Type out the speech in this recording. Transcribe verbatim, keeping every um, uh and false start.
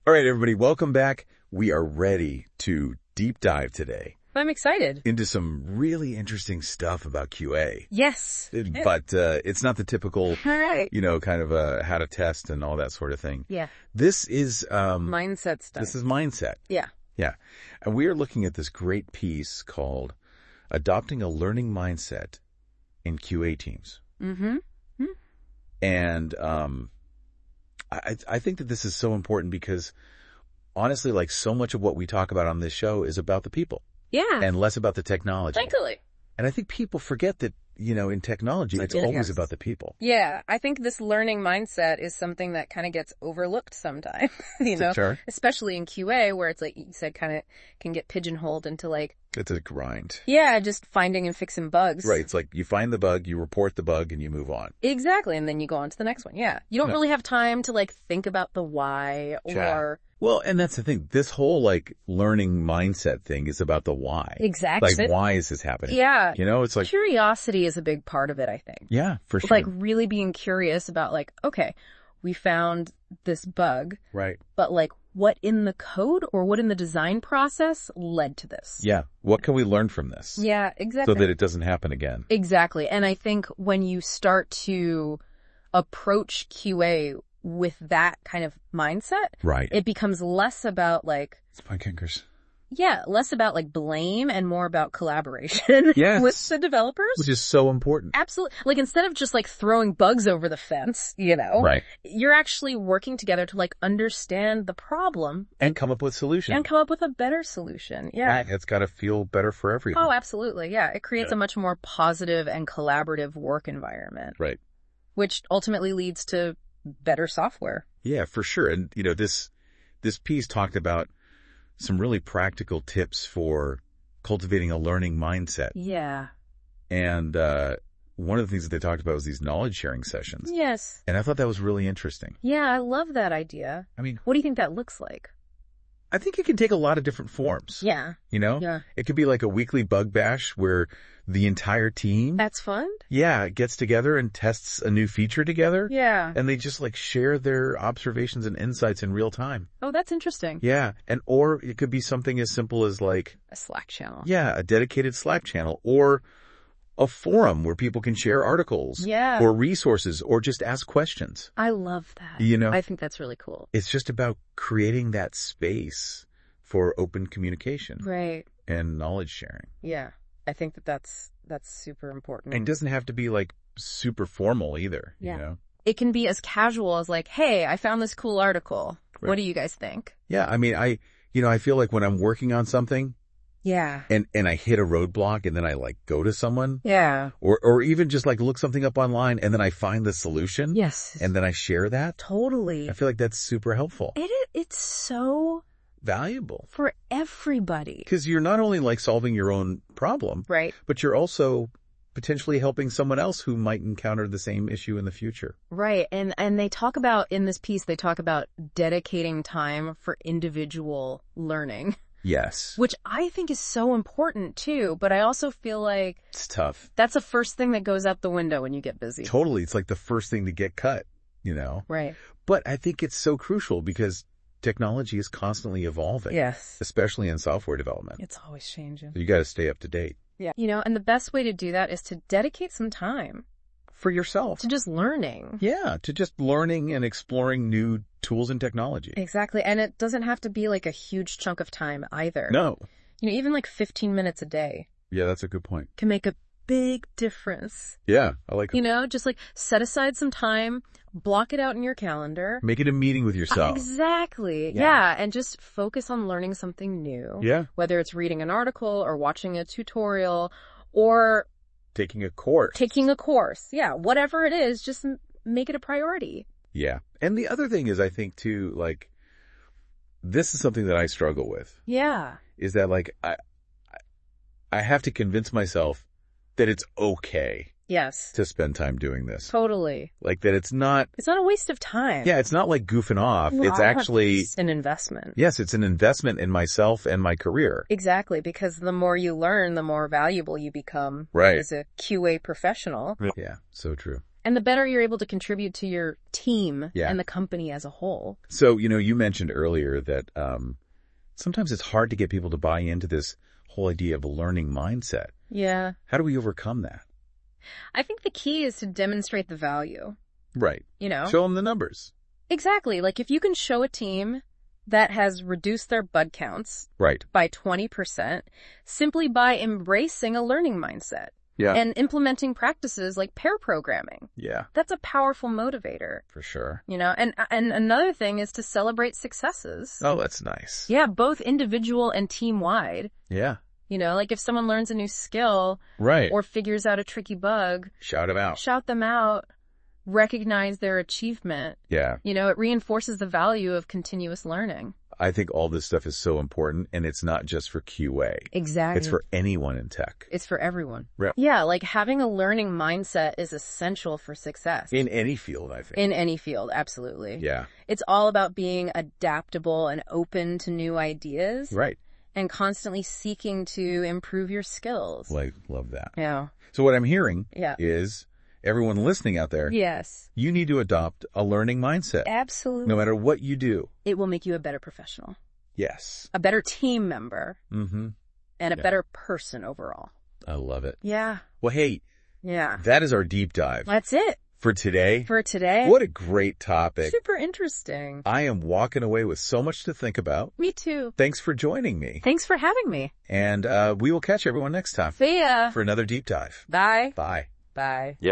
All right, everybody, welcome back. We are ready to deep dive today I'm excited. into some really interesting stuff about Q A. Yes. But uh, it's not the typical, All right. you know, kind of uh, how to test and all that sort of thing. Yeah. This is um, Mindset stuff. this is mindset. Yeah. Yeah. And we are looking at this great piece called Adopting a Learning Mindset in Q A Teams. Mm-hmm. And um, I, I think that this is so important because honestly, like so much of what we talk about on this show is about the people Yeah. and less about the technology. Totally. And I think people forget that, you know, in technology, it's Yes. always about the people. Yeah. I think this learning mindset is something that kind of gets overlooked sometimes, you know, Sure. especially in Q A where it's like you said, kind of can get pigeonholed into like, It's a grind. yeah, just finding and fixing bugs. Right. It's like you find the bug, you report the bug, and you move on. Exactly. And then you go on to the next one. Yeah. You don't No. really have time to like think about the why Chat. or. Well, and that's the thing. This whole like learning mindset thing is about the why. Exactly. Like, why is this happening? Yeah. You know, it's like, Curiosity is a big part of it, I think. yeah, for sure. Like really being curious about like, okay, we found this bug, right. but like what in the code or what in the design process led to this? Yeah. What can we learn from this? Yeah, exactly. So that it doesn't happen again. Exactly. And I think when you start to approach Q A with that kind of mindset, Right. it becomes less about like, Spine kinkers. yeah, less about like blame and more about collaboration Yes. with the developers. Which is so important. Absolutely. Like instead of just like throwing bugs over the fence, you know, Right. you're actually working together to like understand the problem And come up with solutions. and come up with a better solution. Yeah. It's got to feel better for everyone. Oh, absolutely. Yeah. It creates Yeah. a much more positive and collaborative work environment, Right. which ultimately leads to better software. Yeah, for sure. And, you know, this, this piece talked about some really practical tips for cultivating a learning mindset. Yeah. And, uh, one of the things that they talked about was these knowledge sharing sessions. Yes. And I thought that was really interesting. Yeah. I love that idea. I mean, What do you think that looks like? I think it can take a lot of different forms. Yeah. You know? Yeah. It could be like a weekly bug bash where the entire team, That's fun. yeah, gets together and tests a new feature together. Yeah. And they just like share their observations and insights in real time. Oh, that's interesting. Yeah. And, or it could be something as simple as like, A Slack channel. yeah, a dedicated Slack channel or a forum where people can share articles Yeah. or resources or just ask questions. I love that. You know? I think that's really cool. It's just about creating that space for open communication Right. and knowledge sharing. Yeah. I think that that's, that's super important. And it doesn't have to be like super formal either, Yeah. you know? It can be as casual as like, hey, I found this cool article. Right. What do you guys think? Yeah. I mean, I, you know, I feel like when I'm working on something Yeah. and, and I hit a roadblock and then I like go to someone Yeah. or, or even just like look something up online and then I find the solution Yes. and then I share that. totally. I feel like that's super helpful. It, it it's so Valuable. for everybody. Because you're not only like solving your own problem, Right. but you're also potentially helping someone else who might encounter the same issue in the future. Right. And, and they talk about in this piece, they talk about dedicating time for individual learning, Yes. which I think is so important too. But I also feel like It's tough. that's the first thing that goes out the window when you get busy. Totally. It's like the first thing to get cut, you know? Right. But I think it's so crucial because technology is constantly evolving. Yes. Especially in software development. It's always changing. So you got to stay up to date. Yeah. You know, and the best way to do that is to dedicate some time For yourself. to just learning. Yeah, to just learning and exploring new tools and technology. Exactly. And it doesn't have to be like a huge chunk of time either. No. You know, even like fifteen minutes a day Yeah, that's a good point. can make a big difference. Yeah, I like it. You know, just like set aside some time, block it out in your calendar. Make it a meeting with yourself. Exactly. Yeah. Yeah. And just focus on learning something new. Yeah. Whether it's reading an article or watching a tutorial or Taking a course. taking a course. Yeah. Whatever it is, just m- make it a priority. Yeah. And the other thing is, I think too, like, this is something that I struggle with, Yeah. is that like, I, I- I have to convince myself that it's okay Yes. to spend time doing this. Totally. Like that it's not, It's not a waste of time. yeah, it's not like goofing off. Well, It's actually, it's an investment. yes, it's an investment in myself and my career. Exactly, because the more you learn, the more valuable you become Right. as a Q A professional. Yeah, so true. And the better you're able to contribute to your team Yeah. and the company as a whole. So, you know, you mentioned earlier that um, sometimes it's hard to get people to buy into this whole idea of a learning mindset. Yeah. How do we overcome that? I think the key is to demonstrate the value, Right. you know? Show them the numbers. Exactly. Like if you can show a team that has reduced their bud counts Right. by twenty percent simply by embracing a learning mindset Yeah. and implementing practices like pair programming. yeah, That's a powerful motivator, for sure. you know? And and another thing is to celebrate successes. Oh, that's nice. Yeah, both individual and team-wide. Yeah. You know, like if someone learns a new skill Right. or figures out a tricky bug, shout them out. shout them out, recognize their achievement. Yeah. You know, it reinforces the value of continuous learning. I think all this stuff is so important, and it's not just for Q A. Exactly. It's for anyone in tech. It's for everyone. Right. Yeah, like having a learning mindset is essential for success. In any field, I think. In any field, absolutely. yeah. It's all about being adaptable and open to new ideas Right. and constantly seeking to improve your skills. Like, love that. Yeah. So what I'm hearing Yeah. is everyone listening out there, Yes. you need to adopt a learning mindset. Absolutely. No matter what you do. It will make you a better professional, Yes. a better team member, Mm-hmm. and a Yeah. better person overall. I love it. Yeah. Well, hey, Yeah. that is our deep dive That's it for today. for today. What a great topic. Super interesting. I am walking away with so much to think about. Me too. Thanks for joining me. Thanks for having me. And uh, we will catch everyone next time See ya. for another deep dive. Bye. Bye. Bye.